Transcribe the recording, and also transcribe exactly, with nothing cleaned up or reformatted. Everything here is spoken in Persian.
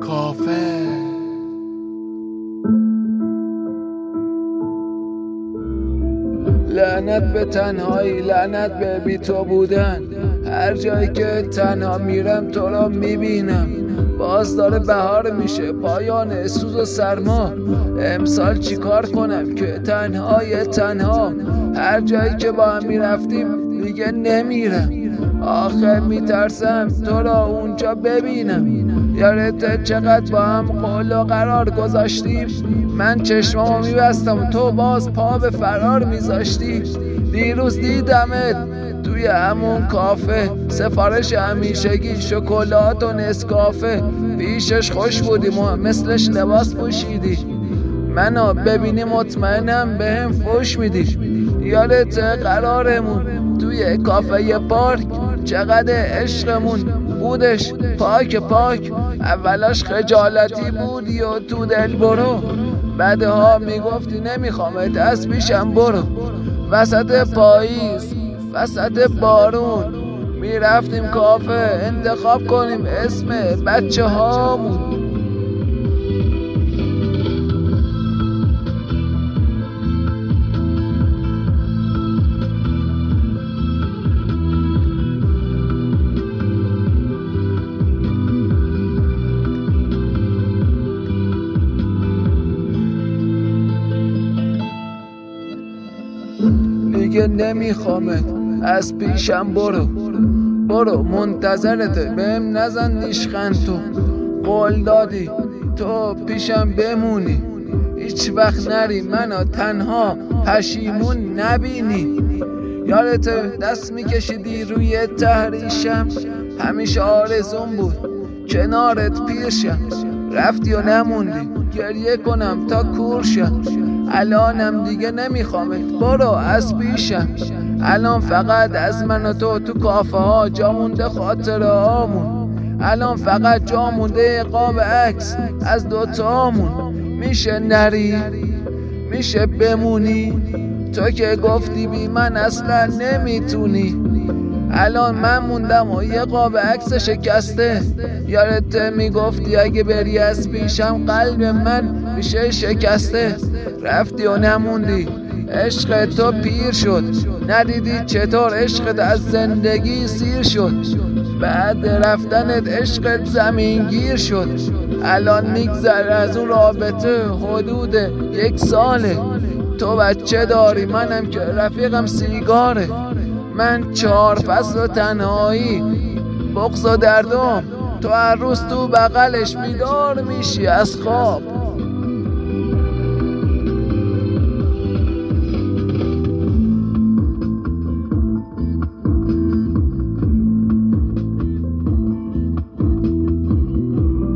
کافه. لعنت به تنهایی، لعنت به بی تو بودن. هر جایی که تنها میرم تو را میبینم. باز داره بهار میشه، پایان سوز و سرما. امسال چیکار کنم که تنهای تنها. هر جایی که با هم میرفتیم دیگه نمیرم. آخه میترسم تو را اونجا ببینم. یادت چقدر با هم قول و قرار گذاشتیم؟ من چشمامو میبستم تو باز پا به فرار میذاشتی. دیروز دیدمت توی همون کافه، سفارش همیشگی شکلات و نسکافه. پیشش خوش بودیم و مثلش لباس پوشیدی. منو ببینی مطمئنم بهم فوش میدی. یادت قرارمون توی کافه پارک چقدر عشقمون بودش، پاک پاک. اولاش خجالتی بودی و تو دل برو، بعدها میگفتی نمیخوامت از پیشم برو. وسط پاییز وسط بارون میرفتیم کافه انتخاب کنیم اسم بچه هامون. دیگه نمیخوامت از پیشم برو. برو منتظرته بهم نزن نیشخند. تو قول دادی تو پیشم بمونی، هیچ وقت نری منو تنها پشیمون نبینی. یادت دست میکشیدی روی تحریشم، همیشه آرزون بود کنارت پیرشم. رفتی و نموندی گریه کنم تا کورشم. الانم دیگه نمیخوامت برو از پیشم. الان فقط از من و تو تو کافه ها جا مونده خاطره هامون. الان فقط جا مونده قاب عکس از دوتامون. میشه نری؟ میشه بمونی؟ تو که گفتی بی من اصلا نمیتونی. الان من موندم و یه قاب عکس شکسته. یادت میگفتی اگه بری از پیشم قلب من میشه شکسته. رفتی و نموندی، عشق تو پیر شد. ندیدی چطور عشقت از زندگی سیر شد؟ بعد رفتنت عشقت زمینگیر شد. الان میگذره از اون رابطه حدود یک ساله. تو بچه داری، منم که رفیقم سیگاره. من چهار فصل تنهایی بغض و دردم، تو هر روز تو بغلش بیدار میشی از خواب.